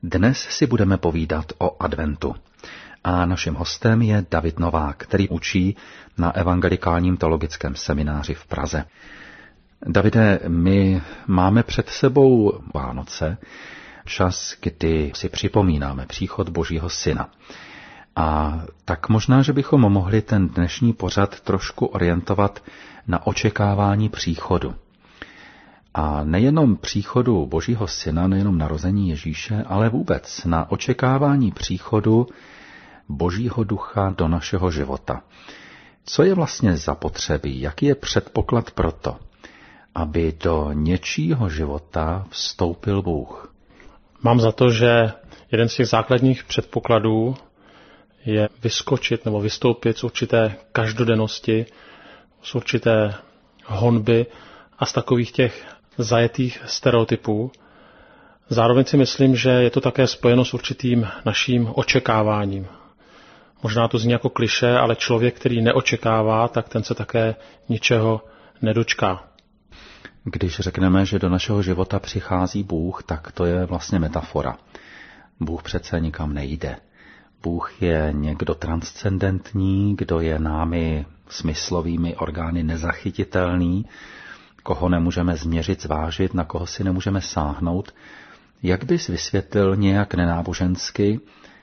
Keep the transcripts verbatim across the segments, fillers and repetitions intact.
Dnes si budeme povídat o adventu. A naším hostem je David Novák, který učí na Evangelikálním teologickém semináři v Praze. Davide, my máme před sebou Vánoce, čas, kdy si připomínáme příchod Božího Syna. A tak možná, že bychom mohli ten dnešní pořad trošku orientovat na očekávání příchodu. A nejenom příchodu Božího Syna, nejenom narození Ježíše, ale vůbec na očekávání příchodu Božího Ducha do našeho života. Co je vlastně zapotřebí? Jaký je předpoklad pro to, aby do něčího života vstoupil Bůh? Mám za to, že jeden z těch základních předpokladů je vyskočit nebo vystoupit z určité každodennosti, z určité honby a z takových těch zajetých stereotypů. Zároveň si myslím, že je to také spojeno s určitým naším očekáváním. Možná to zní jako klišé, ale člověk, který neočekává, tak ten se také ničeho nedočká. Když řekneme, že do našeho života přichází Bůh, tak to je vlastně metafora. Bůh přece nikam nejde. Bůh je někdo transcendentní, kdo je námi smyslovými orgány nezachytitelný, koho nemůžeme změřit, zvážit, na koho si nemůžeme sáhnout. Jak bys vysvětlil nějak nenábožensky,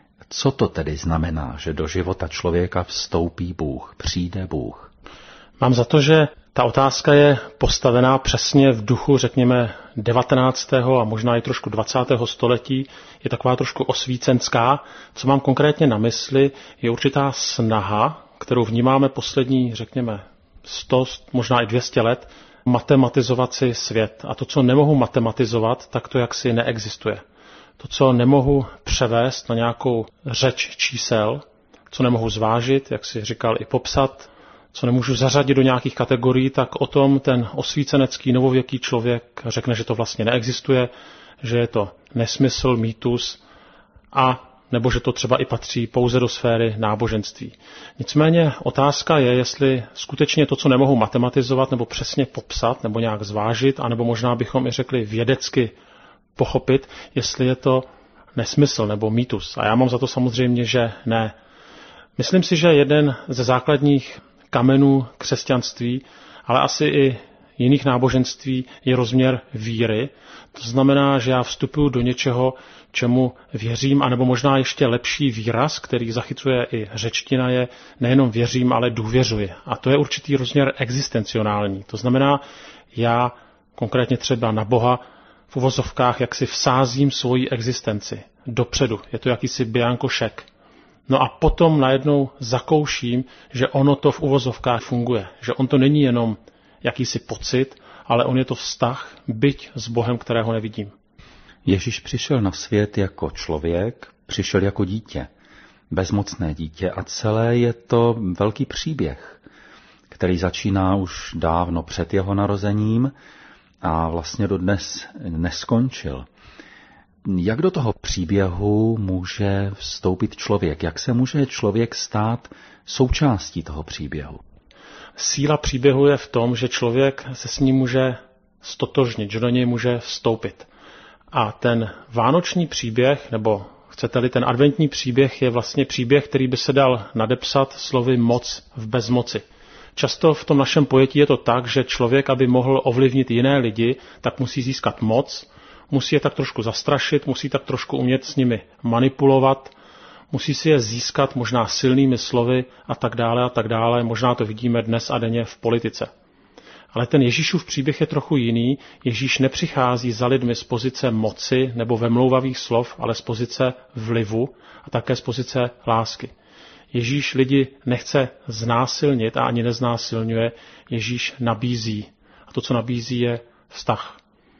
co to tedy znamená, že do života člověka vstoupí Bůh, přijde Bůh? Mám za to, že ta otázka je postavená přesně v duchu, řekněme, devatenáctého a možná i trošku dvacátého století. Je taková trošku osvícenská. Co mám konkrétně na mysli, je určitá snaha, kterou vnímáme poslední, řekněme, sto, možná i dvě stě let, matematizovat si svět. A to, co nemohu matematizovat, tak to jaksi neexistuje. To, co nemohu převést na nějakou řeč čísel, co nemohu zvážit, jak si říkal, i popsat, co nemůžu zařadit do nějakých kategorií, tak o tom ten osvícenecký novověký člověk řekne, že to vlastně neexistuje, že je to nesmysl, mýtus a nebo že to třeba i patří pouze do sféry náboženství. Nicméně otázka je, jestli skutečně to, co nemohu matematizovat nebo přesně popsat nebo nějak zvážit, anebo možná bychom i řekli vědecky pochopit, jestli je to nesmysl nebo mýtus. A já mám za to samozřejmě, že ne. Myslím si, že jeden ze základních kamenů křesťanství, ale asi i jiných náboženství je rozměr víry. To znamená, že já vstupuji do něčeho, čemu věřím, anebo možná ještě lepší výraz, který zachycuje i řečtina, je nejenom věřím, ale důvěřuji. A to je určitý rozměr existencionální. To znamená, já konkrétně třeba na Boha v uvozovkách jak si vsázím svoji existenci dopředu. Je to jakýsi bianko šek. No a potom najednou zakouším, že ono to v uvozovkách funguje. Že on to není jenom jakýsi pocit, ale on je to vztah, byť s Bohem, kterého nevidím. Ježíš přišel na svět jako člověk, přišel jako dítě, bezmocné dítě a celé je to velký příběh, který začíná už dávno před jeho narozením a vlastně dodnes neskončil. Jak do toho příběhu může vstoupit člověk? Jak se může člověk stát součástí toho příběhu? Síla příběhu je v tom, že člověk se s ním může stotožnit, že do něj může vstoupit. A ten vánoční příběh, nebo chcete-li ten adventní příběh, je vlastně příběh, který by se dal nadepsat slovy moc v bezmoci. Často v tom našem pojetí je to tak, že člověk, aby mohl ovlivnit jiné lidi, tak musí získat moc, musí je tak trošku zastrašit, musí tak trošku umět s nimi manipulovat, musí si je získat možná silnými slovy a tak dále a tak dále. Možná to vidíme dnes a denně v politice. Ale ten Ježíšův příběh je trochu jiný. Ježíš nepřichází za lidmi z pozice moci nebo vemlouvavých slov, ale z pozice vlivu a také z pozice lásky. Ježíš lidi nechce znásilnit a ani neznásilňuje. Ježíš nabízí. A to, co nabízí, je vztah.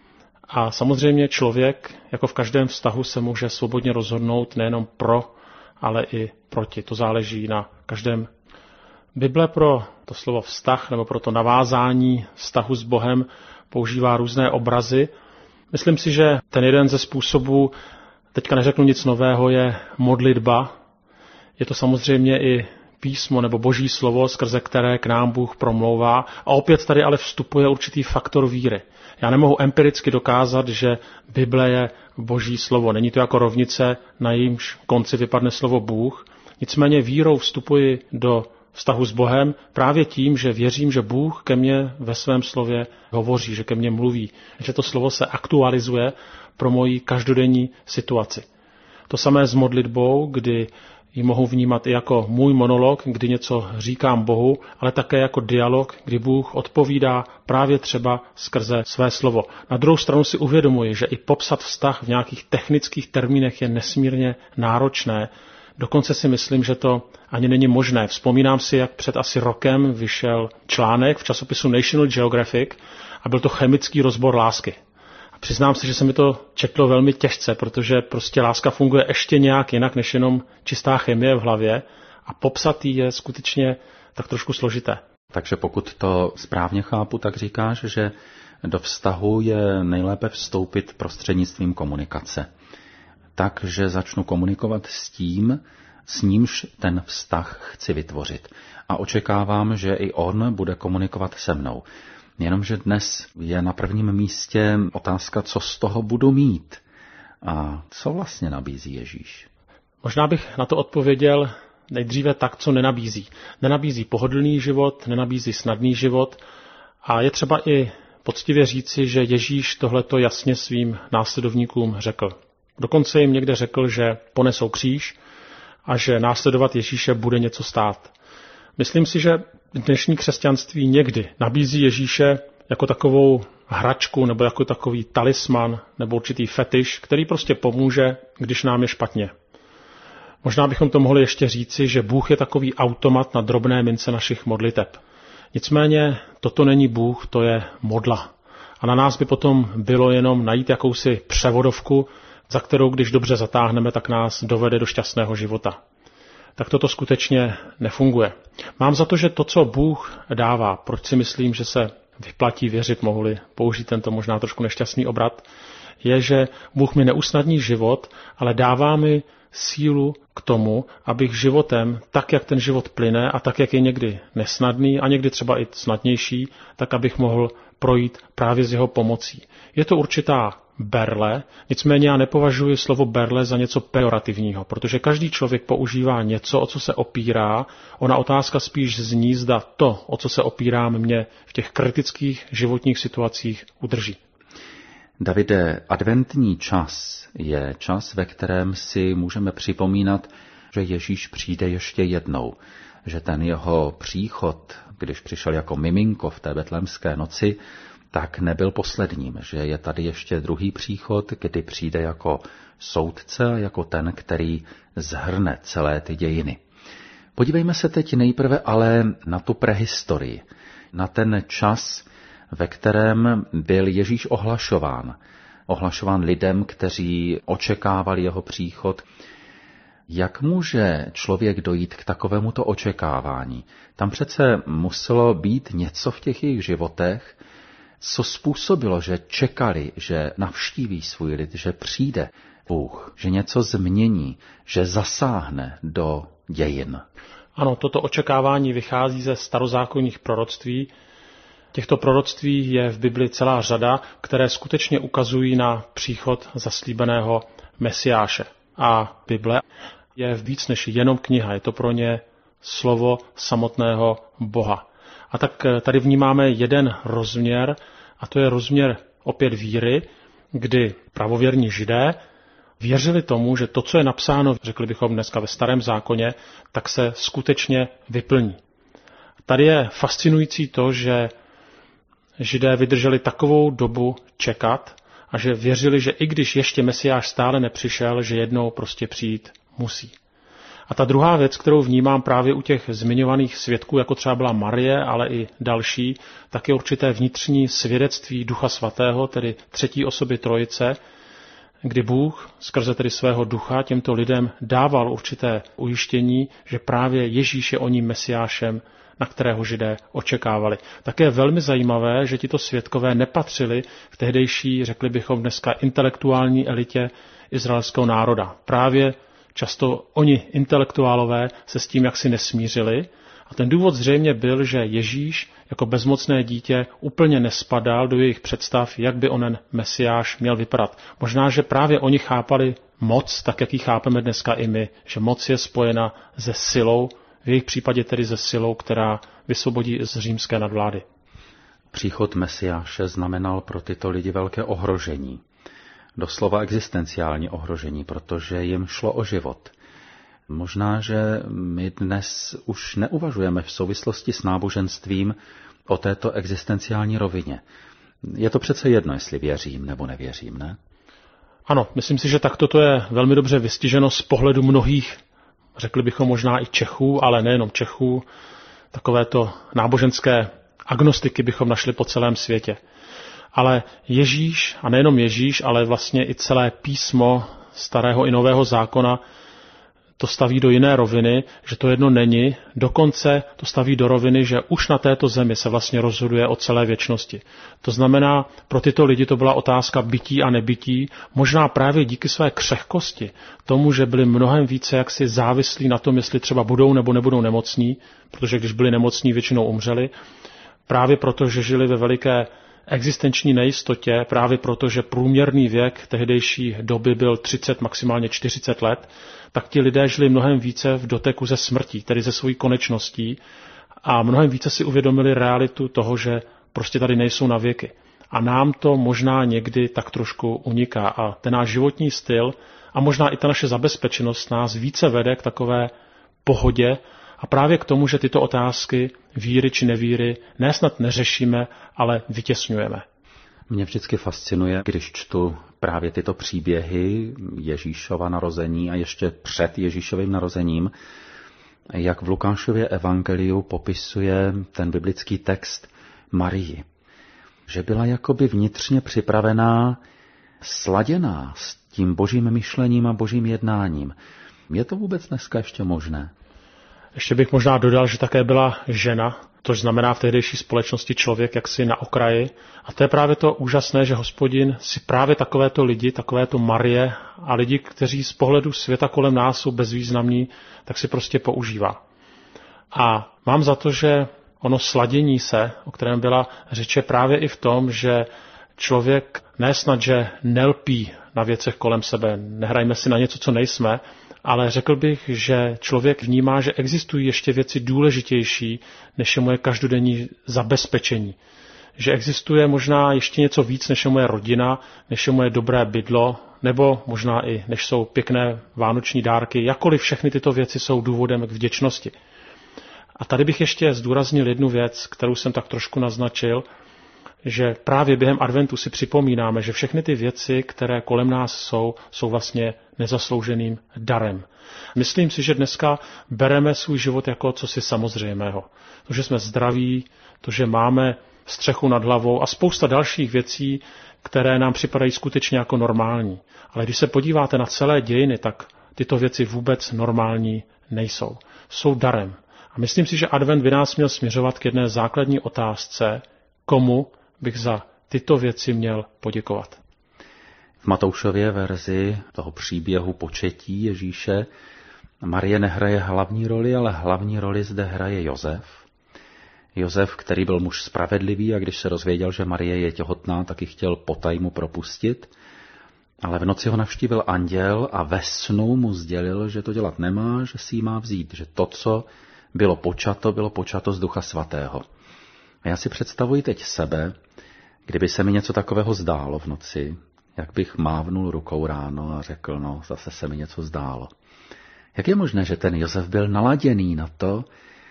A samozřejmě člověk, jako v každém vztahu, se může svobodně rozhodnout nejenom pro, ale i proti. To záleží na každém. Bible pro to slovo vztah nebo pro to navázání vztahu s Bohem používá různé obrazy. Myslím si, že ten jeden ze způsobů, teďka neřeknu nic nového, je modlitba. Je to samozřejmě i písmo nebo boží slovo, skrze které k nám Bůh promlouvá. A opět tady ale vstupuje určitý faktor víry. Já nemohu empiricky dokázat, že Bible je boží slovo. Není to jako rovnice, na jejímž konci vypadne slovo Bůh. Nicméně vírou vstupuji do vztahu s Bohem právě tím, že věřím, že Bůh ke mně ve svém slově hovoří, že ke mně mluví, že to slovo se aktualizuje pro moji každodenní situaci. To samé s modlitbou, kdy ji mohu vnímat i jako můj monolog, kdy něco říkám Bohu, ale také jako dialog, kdy Bůh odpovídá právě třeba skrze své slovo. Na druhou stranu si uvědomuji, že i popsat vztah v nějakých technických termínech je nesmírně náročné. Dokonce si myslím, že to ani není možné. Vzpomínám si, jak před asi rokem vyšel článek v časopisu National Geographic a byl to chemický rozbor lásky. A přiznám se, že se mi to četlo velmi těžce, protože prostě láska funguje ještě nějak jinak, než jenom čistá chemie v hlavě a popsat ji je skutečně tak trošku složité. Takže pokud to správně chápu, tak říkáš, že do vztahu je nejlépe vstoupit prostřednictvím komunikace. Takže začnu komunikovat s tím, s nímž ten vztah chci vytvořit. A očekávám, že i on bude komunikovat se mnou. Jenomže dnes je na prvním místě otázka, co z toho budu mít. A co vlastně nabízí Ježíš? Možná bych na to odpověděl nejdříve tak, co nenabízí. Nenabízí pohodlný život, nenabízí snadný život a je třeba i poctivě říci, že Ježíš tohleto jasně svým následovníkům řekl. Dokonce jim někde řekl, že ponesou kříž a že následovat Ježíše bude něco stát. Myslím si, že dnešní křesťanství někdy nabízí Ježíše jako takovou hračku nebo jako takový talisman nebo určitý fetiš, který prostě pomůže, když nám je špatně. Možná bychom to mohli ještě říci, že Bůh je takový automat na drobné mince našich modliteb. Nicméně toto není Bůh, to je modla. A na nás by potom bylo jenom najít jakousi převodovku, za kterou, když dobře zatáhneme, tak nás dovede do šťastného života. Tak toto skutečně nefunguje. Mám za to, že to, co Bůh dává, proč si myslím, že se vyplatí věřit, mohli použít tento možná trošku nešťastný obrat, je, že Bůh mi neusnadní život, ale dává mi sílu k tomu, abych životem, tak jak ten život plyne a tak jak je někdy nesnadný a někdy třeba i snadnější, tak abych mohl projít právě s jeho pomocí. Je to určitá berle, nicméně já nepovažuji slovo berle za něco pejorativního, protože každý člověk používá něco, o co se opírá. Ona otázka spíš zní, zda to, o co se opírám, mě v těch kritických životních situacích udrží. Davide, adventní čas je čas, ve kterém si můžeme připomínat, že Ježíš přijde ještě jednou, že ten jeho příchod, když přišel jako miminko v té betlémské noci, tak nebyl posledním, že je tady ještě druhý příchod, kdy přijde jako soudce a jako ten, který zhrne celé ty dějiny. Podívejme se teď nejprve ale na tu prehistorii, na ten čas, ve kterém byl Ježíš ohlašován. Ohlašován lidem, kteří očekávali jeho příchod. Jak může člověk dojít k takovémuto očekávání? Tam přece muselo být něco v těch jejich životech, co způsobilo, že čekali, že navštíví svůj lid, že přijde Bůh, že něco změní, že zasáhne do dějin. Ano, toto očekávání vychází ze starozákonních proroctví. Těchto proroctví je v Bibli celá řada, které skutečně ukazují na příchod zaslíbeného Mesiáše. A Bible je víc než jenom kniha, je to pro ně slovo samotného Boha. A tak tady vnímáme jeden rozměr, a to je rozměr opět víry, kdy pravověrní Židé věřili tomu, že to, co je napsáno, řekli bychom dneska ve Starém zákoně, tak se skutečně vyplní. Tady je fascinující to, že Židé vydrželi takovou dobu čekat a že věřili, že i když ještě Mesiáš stále nepřišel, že jednou prostě přijít musí. A ta druhá věc, kterou vnímám právě u těch zmiňovaných svědků, jako třeba byla Marie, ale i další, tak je určité vnitřní svědectví Ducha Svatého, tedy třetí osoby Trojice, kdy Bůh skrze tedy svého ducha těmto lidem dával určité ujištění, že právě Ježíš je oním Mesiášem, na kterého Židé očekávali. Také je velmi zajímavé, že tito svědkové nepatřili k tehdejší, řekli bychom dneska, intelektuální elitě izraelského národa. Právě často oni intelektuálové se s tím jaksi nesmířili. A ten důvod zřejmě byl, že Ježíš jako bezmocné dítě úplně nespadal do jejich představ, jak by onen Mesiáš měl vypadat. Možná, že právě oni chápali moc, tak jak ji chápeme dneska i my, že moc je spojena se silou, v jejich případě tedy se silou, která vysvobodí z římské nadvlády. Příchod Mesiáše znamenal pro tyto lidi velké ohrožení. Doslova existenciální ohrožení, protože jim šlo o život. Možná, že my dnes už neuvažujeme v souvislosti s náboženstvím o této existenciální rovině. Je to přece jedno, jestli věřím nebo nevěřím, ne? Ano, myslím si, že takto to je velmi dobře vystiženo z pohledu mnohých, řekli bychom možná i Čechů, ale nejenom Čechů, takovéto náboženské agnostiky bychom našli po celém světě. Ale Ježíš, a nejenom Ježíš, ale vlastně i celé písmo starého i nového zákona to staví do jiné roviny, že to jedno není, dokonce to staví do roviny, že už na této zemi se vlastně rozhoduje o celé věčnosti. To znamená, pro tyto lidi to byla otázka bytí a nebytí, možná právě díky své křehkosti, tomu, že byli mnohem více jaksi závislí na tom, jestli třeba budou nebo nebudou nemocní, protože když byli nemocní, většinou umřeli, právě proto, že žili ve veliké existenční nejistotě, právě proto, že průměrný věk tehdejší doby byl třicet, maximálně čtyřicet let, tak ti lidé žili mnohem více v doteku ze smrtí, tedy ze svojí konečností a mnohem více si uvědomili realitu toho, že prostě tady nejsou na věky. A nám to možná někdy tak trošku uniká a ten náš životní styl a možná i ta naše zabezpečenost nás více vede k takové pohodě a právě k tomu, že tyto otázky víry či nevíry ne snad neřešíme, ale vytěsňujeme. Mě vždycky fascinuje, když čtu právě tyto příběhy Ježíšova narození a ještě před Ježíšovým narozením, jak v Lukášově evangeliu popisuje ten biblický text Marii. Že byla jakoby vnitřně připravená, sladěná s tím božím myšlením a božím jednáním. Je to vůbec dneska ještě možné? Ještě bych možná dodal, že také byla žena, což znamená v tehdejší společnosti člověk jaksi na okraji. A to je právě to úžasné, že Hospodin si právě takovéto lidi, takovéto Marie a lidi, kteří z pohledu světa kolem nás jsou bezvýznamní, tak si prostě používá. A mám za to, že ono sladění se, o kterém byla řeče právě i v tom, že člověk nesnad, že nelpí na věcech kolem sebe, nehrajme si na něco, co nejsme, ale řekl bych, že člověk vnímá, že existují ještě věci důležitější, než je moje každodenní zabezpečení. Že existuje možná ještě něco víc, než je moje rodina, než je moje dobré bydlo, nebo možná i než jsou pěkné vánoční dárky, jakkoliv všechny tyto věci jsou důvodem k vděčnosti. A tady bych ještě zdůraznil jednu věc, kterou jsem tak trošku naznačil, že právě během adventu si připomínáme, že všechny ty věci, které kolem nás jsou, jsou vlastně nezaslouženým darem. Myslím si, že dneska bereme svůj život jako cosi samozřejmého. To, že jsme zdraví, to, že máme střechu nad hlavou a spousta dalších věcí, které nám připadají skutečně jako normální. Ale když se podíváte na celé dějiny, tak tyto věci vůbec normální nejsou. Jsou darem. A myslím si, že advent by nás měl směřovat k jedné základní otázce, komu bych za tyto věci měl poděkovat. V Matoušově verzi toho příběhu početí Ježíše Marie nehraje hlavní roli, ale hlavní roli zde hraje Josef. Josef, který byl muž spravedlivý a když se dozvěděl, že Marie je těhotná, tak ji chtěl potajmu propustit. Ale v noci ho navštívil anděl a ve snu mu sdělil, že to dělat nemá, že si ji má vzít, že to, co bylo počato, bylo počato z Ducha Svatého. A já si představuji teď sebe, kdyby se mi něco takového zdálo v noci, jak bych mávnul rukou ráno a řekl, no, zase se mi něco zdálo. Jak je možné, že ten Josef byl naladěný na to,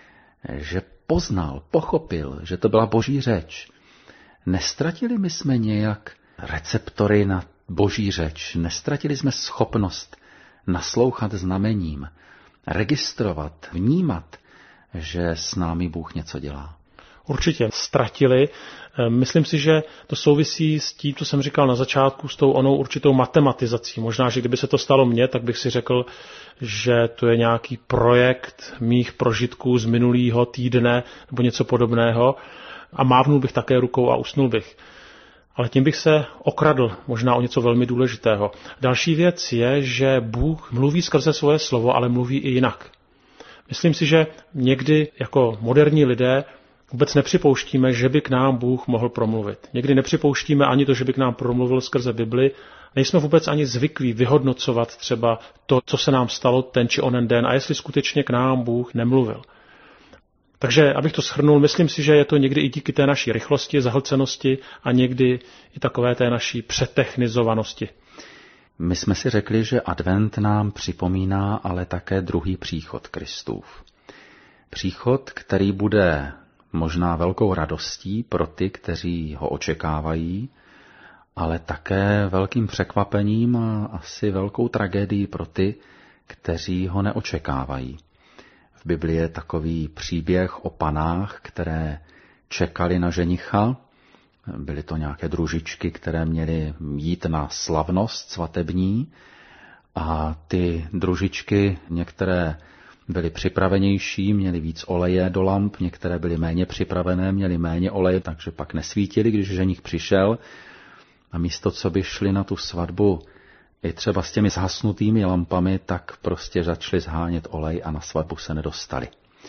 že poznal, pochopil, že to byla boží řeč? Nestratili my jsme nějak receptory na boží řeč? Nestratili jsme schopnost naslouchat znamením, registrovat, vnímat, že s námi Bůh něco dělá? Určitě ztratili. Myslím si, že to souvisí s tím, co jsem říkal na začátku, s tou onou určitou matematizací. Možná, že kdyby se to stalo mně, tak bych si řekl, že to je nějaký projekt mých prožitků z minulého týdne nebo něco podobného a mávnul bych také rukou a usnul bych. Ale tím bych se okradl možná o něco velmi důležitého. Další věc je, že Bůh mluví skrze svoje slovo, ale mluví i jinak. Myslím si, že někdy jako moderní lidé vůbec nepřipouštíme, že by k nám Bůh mohl promluvit. Někdy nepřipouštíme ani to, že by k nám promluvil skrze Bibli. Nejsme vůbec ani zvyklí vyhodnocovat třeba to, co se nám stalo ten či onen den a jestli skutečně k nám Bůh nemluvil. Takže, abych to shrnul, myslím si, že je to někdy i díky té naší rychlosti, zahlcenosti a někdy i takové té naší přetechnizovanosti. My jsme si řekli, že advent nám připomíná ale také druhý příchod Kristův. Příchod, který bude možná velkou radostí pro ty, kteří ho očekávají, ale také velkým překvapením a asi velkou tragédií pro ty, kteří ho neočekávají. V Biblii je takový příběh o panách, které čekali na ženicha. Byly to nějaké družičky, které měly jít na slavnost svatební a ty družičky některé byly připravenější, měly víc oleje do lamp, některé byly méně připravené, měly méně oleje, takže pak nesvítily, když ženich přišel. A místo, co by šli na tu svatbu i třeba s těmi zhasnutými lampami, tak prostě začali zhánět olej a na svatbu se nedostali.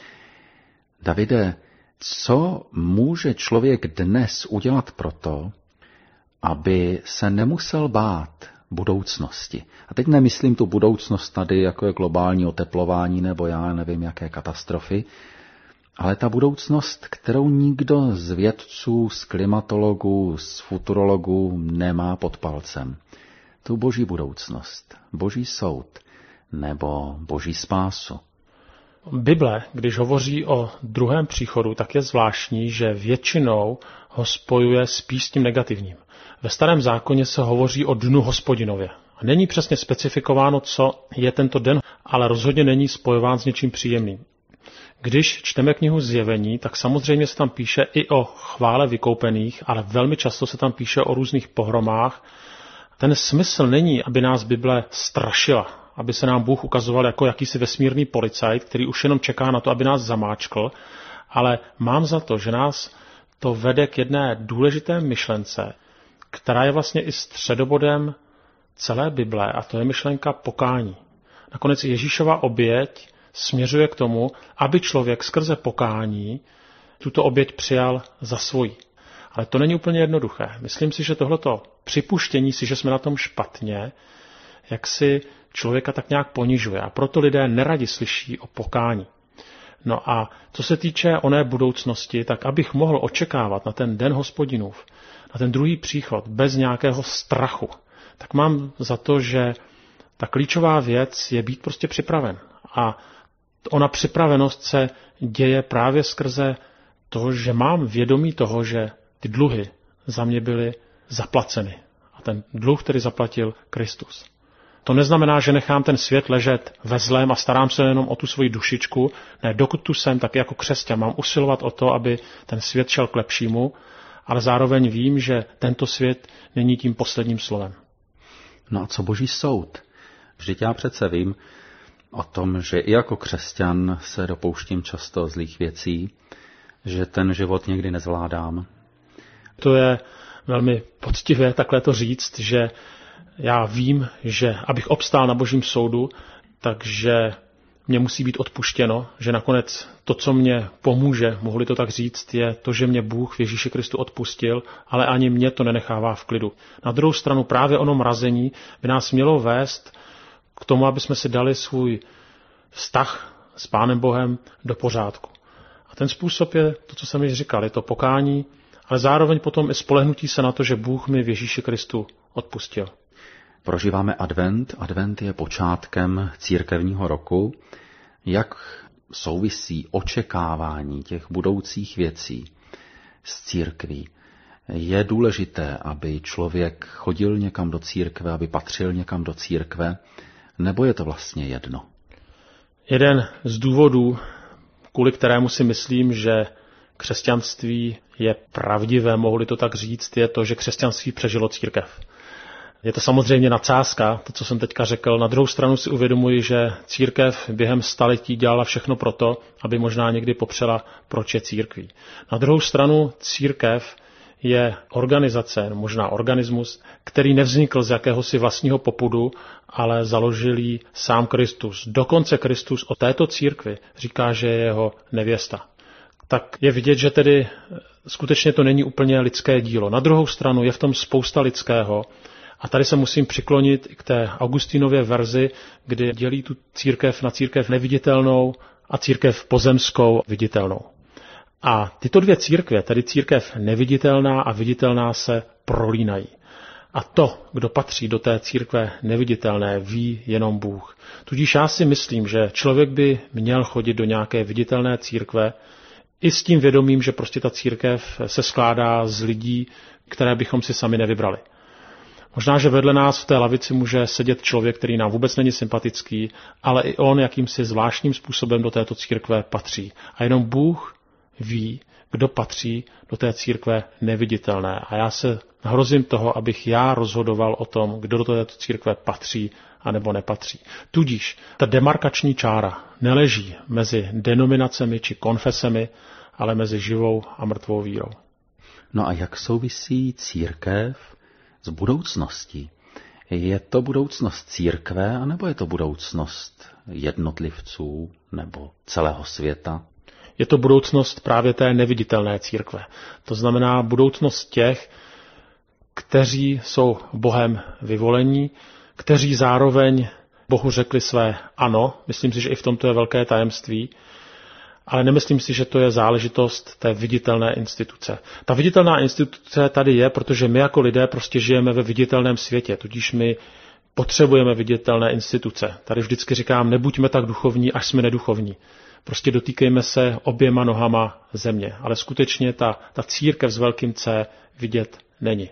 Davide, co může člověk dnes udělat proto, aby se nemusel bát budoucnosti? A teď nemyslím tu budoucnost tady, jako je globální oteplování nebo já nevím, jaké katastrofy, ale ta budoucnost, kterou nikdo z vědců, z klimatologů, z futurologů nemá pod palcem. Tu boží budoucnost, boží soud nebo boží spásu. Bible, když hovoří o druhém příchodu, tak je zvláštní, že většinou ho spojuje spíš s tím negativním. Ve Starém zákoně se hovoří o dnu Hospodinově. Není přesně specifikováno, co je tento den, ale rozhodně není spojován s něčím příjemným. Když čteme knihu Zjevení, tak samozřejmě se tam píše i o chvále vykoupených, ale velmi často se tam píše o různých pohromách. Ten smysl není, aby nás Bible strašila, aby se nám Bůh ukazoval jako jakýsi vesmírný policajt, který už jenom čeká na to, aby nás zamáčkl, ale mám za to, že nás to vede k jedné důležité myšlence, která je vlastně i středobodem celé Bible, a to je myšlenka pokání. Nakonec Ježíšova oběť směřuje k tomu, aby člověk skrze pokání tuto oběť přijal za svoji. Ale to není úplně jednoduché. Myslím si, že tohleto připuštění si, že jsme na tom špatně, jak si člověka tak nějak ponižuje. A proto lidé neradi slyší o pokání. No a co se týče oné budoucnosti, tak abych mohl očekávat na ten den Hospodinův, na ten druhý příchod bez nějakého strachu, tak mám za to, že ta klíčová věc je být prostě připraven. A ona připravenost se děje právě skrze to, že mám vědomí toho, že ty dluhy za mě byly zaplaceny. A ten dluh, který zaplatil Kristus. To neznamená, že nechám ten svět ležet ve zlém a starám se jenom o tu svoji dušičku. Ne, dokud tu jsem, tak jako křesťan mám usilovat o to, aby ten svět šel k lepšímu, ale zároveň vím, že tento svět není tím posledním slovem. No a co boží soud? Vždyť já přece vím o tom, že i jako křesťan se dopouštím často zlých věcí, že ten život někdy nezvládám. To je velmi poctivé takhle to říct, že já vím, že abych obstál na božím soudu, takže mě musí být odpuštěno, že nakonec to, co mě pomůže, mohli to tak říct, je to, že mě Bůh v Ježíši Kristu odpustil, ale ani mě to nenechává v klidu. Na druhou stranu právě ono mrazení by nás mělo vést k tomu, aby jsme si dali svůj vztah s Pánem Bohem do pořádku. A ten způsob je to, co jsem již říkal, je to pokání, ale zároveň potom i spolehnutí se na to, že Bůh mi v Ježíši Kristu odpustil. Prožíváme advent. Advent je počátkem církevního roku. Jak souvisí očekávání těch budoucích věcí s církví? Je důležité, aby člověk chodil někam do církve, aby patřil někam do církve, nebo je to vlastně jedno? Jeden z důvodů, kvůli kterému si myslím, že křesťanství je pravdivé, mohli to tak říct, je to, že křesťanství přežilo církev. Je to samozřejmě nadsázka, to, co jsem teďka řekl. Na druhou stranu si uvědomuji, že církev během staletí dělala všechno proto, aby možná někdy popřela, proč je církví. Na druhou stranu církev je organizace, možná organismus, který nevznikl z jakéhosi vlastního popudu, ale založil ji sám Kristus. Dokonce Kristus o této církvi říká, že je jeho nevěsta. Tak je vidět, že tedy skutečně to není úplně lidské dílo. Na druhou stranu je v tom spousta lidského. A tady se musím přiklonit k té Augustínově verzi, kdy dělí tu církev na církev neviditelnou a církev pozemskou viditelnou. A tyto dvě církve, tedy církev neviditelná a viditelná, se prolínají. A to, kdo patří do té církve neviditelné, ví jenom Bůh. Tudíž já si myslím, že člověk by měl chodit do nějaké viditelné církve i s tím vědomím, že prostě ta církev se skládá z lidí, které bychom si sami nevybrali. Možná, že vedle nás v té lavici může sedět člověk, který nám vůbec není sympatický, ale i on jakýmsi zvláštním způsobem do této církve patří. A jenom Bůh ví, kdo patří do té církve neviditelné. A já se hrozím toho, abych já rozhodoval o tom, kdo do této církve patří a nebo nepatří. Tudíž ta demarkační čára neleží mezi denominacemi či konfesemi, ale mezi živou a mrtvou vírou. No a jak souvisí církev s budoucností? Je to budoucnost církve, anebo je to budoucnost jednotlivců nebo celého světa? Je to budoucnost právě té neviditelné církve. To znamená budoucnost těch, kteří jsou Bohem vyvolení, kteří zároveň Bohu řekli své ano. Myslím si, že i v tomto je velké tajemství, ale nemyslím si, že to je záležitost té viditelné instituce. Ta viditelná instituce tady je, protože my jako lidé prostě žijeme ve viditelném světě, tudíž my potřebujeme viditelné instituce. Tady vždycky říkám, nebuďme tak duchovní, až jsme neduchovní. Prostě dotýkejme se oběma nohama země. Ale skutečně ta, ta církev s velkým C vidět není.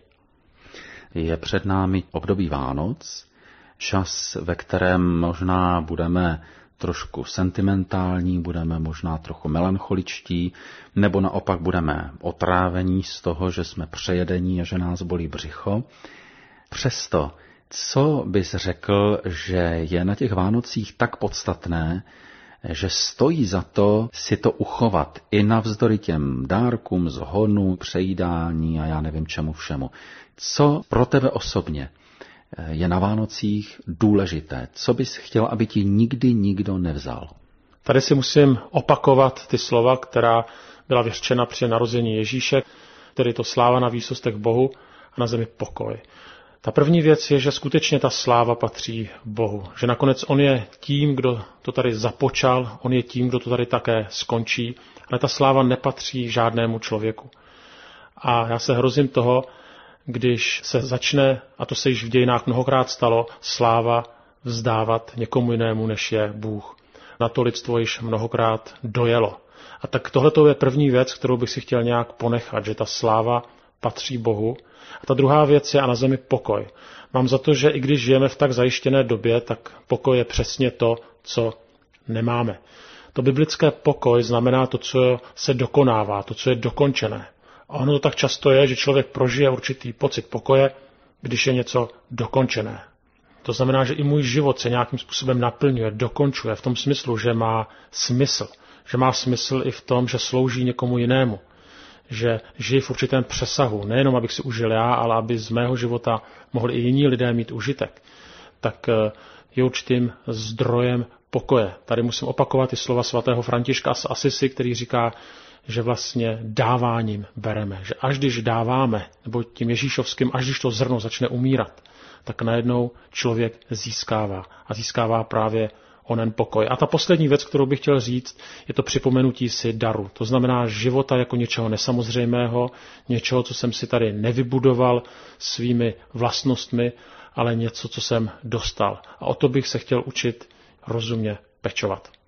Je před námi období Vánoc, čas, ve kterém možná budeme trošku sentimentální, budeme možná trochu melancholičtí, nebo naopak budeme otrávení z toho, že jsme přejedení a že nás bolí břicho. Přesto, co bys řekl, že je na těch Vánocích tak podstatné, že stojí za to si to uchovat i navzdory těm dárkům, zhonu, přejídání a já nevím čemu všemu. Co pro tebe osobně je na Vánocích důležité? Co bys chtěl, aby ti nikdy nikdo nevzal? Tady si musím opakovat ty slova, která byla vyřčena při narození Ježíše, tedy to sláva na výsostech Bohu a na zemi pokoj. Ta první věc je, že skutečně ta sláva patří Bohu. Že nakonec on je tím, kdo to tady započal, on je tím, kdo to tady také skončí, ale ta sláva nepatří žádnému člověku. A já se hrozím toho, když se začne, a to se již v dějinách mnohokrát stalo, sláva vzdávat někomu jinému, než je Bůh. Na to lidstvo již mnohokrát dojelo. A tak tohle je první věc, kterou bych si chtěl nějak ponechat, že ta sláva patří Bohu. A ta druhá věc je a na zemi pokoj. Mám za to, že i když žijeme v tak zajištěné době, tak pokoj je přesně to, co nemáme. To biblické pokoj znamená to, co se dokonává, to, co je dokončené. A ono to tak často je, že člověk prožije určitý pocit pokoje, když je něco dokončené. To znamená, že i můj život se nějakým způsobem naplňuje, dokončuje v tom smyslu, že má smysl. Že má smysl i v tom, že slouží někomu jinému. Že žiji v určitém přesahu, nejenom abych si užil já, ale aby z mého života mohli i jiní lidé mít užitek. Tak je určitým zdrojem pokoje. Tady musím opakovat i slova svatého Františka z Asisi, který říká, že vlastně dáváním bereme. Že až když dáváme, nebo tím ježíšovským, až když to zrno začne umírat, tak najednou člověk získává. A získává právě onen pokoj. A ta poslední věc, kterou bych chtěl říct, je to připomenutí si daru. To znamená života jako něčeho nesamozřejmého, něčeho, co jsem si tady nevybudoval svými vlastnostmi, ale něco, co jsem dostal. A o to bych se chtěl učit rozumně pečovat.